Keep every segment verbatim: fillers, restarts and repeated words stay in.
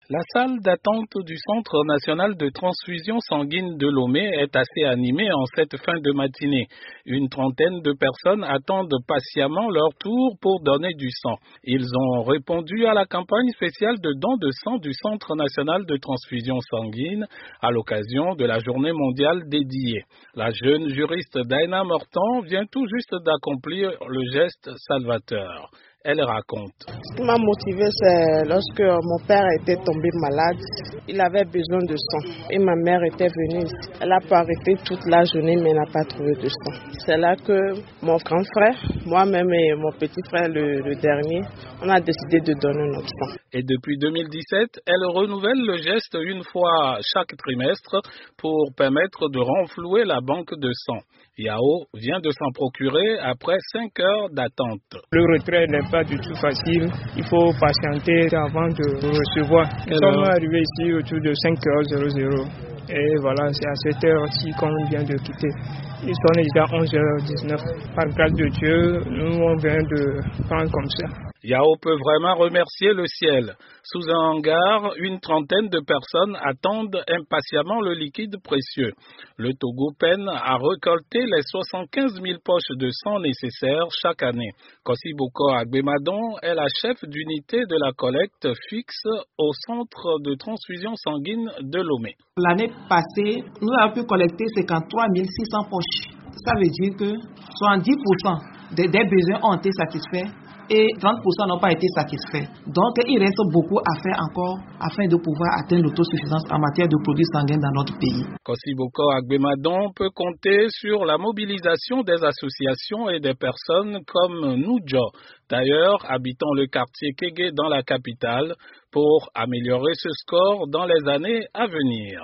La salle d'attente du Centre national de transfusion sanguine de Lomé est assez animée en cette fin de matinée. Une trentaine de personnes attendent patiemment leur tour pour donner du sang. Ils ont répondu à la campagne spéciale de don de sang du Centre national de transfusion sanguine à l'occasion de la journée mondiale dédiée. La jeune juriste Daina Morton vient tout juste d'accomplir le geste salvateur. Elle raconte. Ce qui m'a motivée, c'est lorsque mon père était tombé malade, il avait besoin de sang et ma mère était venue ici. Elle a pas arrêté toute la journée mais n'a pas trouvé de sang. C'est là que mon grand frère, moi-même et mon petit frère, le, le dernier, on a décidé de donner notre sang. Et depuis deux mille dix-sept, elle renouvelle le geste une fois chaque trimestre pour permettre de renflouer la banque de sang. Yao vient de s'en procurer après cinq heures d'attente. Le retrait n'est pas du tout facile. Il faut patienter avant de recevoir. Nous sommes arrivés ici autour de cinq heures. Et voilà, c'est à cette heure-ci qu'on vient de quitter. Il sont déjà onze heures dix-neuf. Par grâce de Dieu, nous on vient de prendre comme ça. Yao peut vraiment remercier le ciel. Sous un hangar, une trentaine de personnes attendent impatiemment le liquide précieux. Le Togo peine à récolter les soixante-quinze mille poches de sang nécessaires chaque année. Kosiboko Agbemadon est la chef d'unité de la collecte fixe au centre de transfusion sanguine de Lomé. L'année passée, nous avons pu collecter cinquante-trois mille six cents poches. Ça veut dire que soixante-dix pour cent des, des besoins ont été satisfaits et trente pour cent n'ont pas été satisfaits. Donc, il reste beaucoup à faire encore afin de pouvoir atteindre l'autosuffisance en matière de produits sanguins dans notre pays. Kosiboko Agbemadon peut compter sur la mobilisation des associations et des personnes comme Nujo, d'ailleurs habitant le quartier Kégué dans la capitale, pour améliorer ce score dans les années à venir.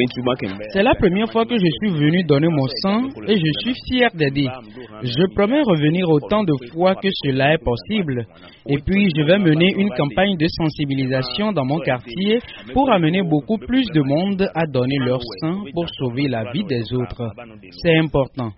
C'est la première fois que je suis venu donner mon sang et je suis fier d'aider. Je promets revenir autant de fois que cela est possible. Et puis, je vais mener une campagne de sensibilisation dans mon quartier pour amener beaucoup plus de monde à donner leur sang pour sauver la vie des autres. C'est important.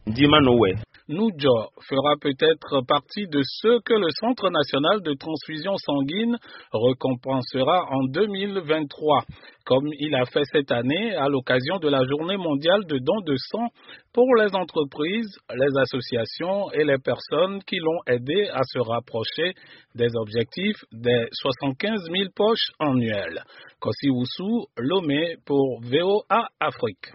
Nujo fera peut-être partie de ceux que le Centre national de transfusion sanguine récompensera en deux mille vingt-trois, comme il a fait cette année à l'occasion de la journée mondiale de don de sang pour les entreprises, les associations et les personnes qui l'ont aidé à se rapprocher des objectifs des soixante-quinze mille poches annuelles. Kossi Wusu, Lomé pour V O A Afrique.